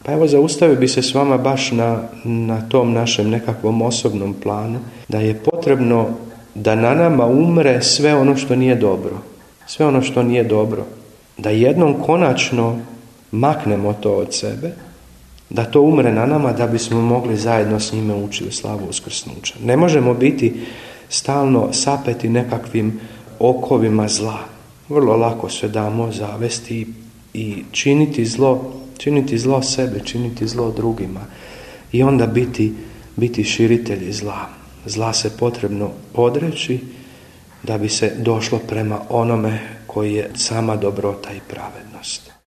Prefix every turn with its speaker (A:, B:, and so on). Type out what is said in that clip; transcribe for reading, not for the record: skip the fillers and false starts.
A: Pa evo, zaustavio bi se s vama baš na tom našem nekakvom osobnom planu, da je potrebno da na nama umre sve ono što nije dobro. Sve ono što nije dobro. Da jednom konačno maknemo to od sebe, da to umre na nama da bismo mogli zajedno s njime ući u slavu uskrsnuća. Ne možemo biti stalno sapeti nekakvim okovima zla. Vrlo lako se damo zavesti i činiti zlo sebi, činiti zlo drugima i onda biti širitelji zla. Zla se potrebno odreći da bi se došlo prema onome koji je sama dobrota i pravednost.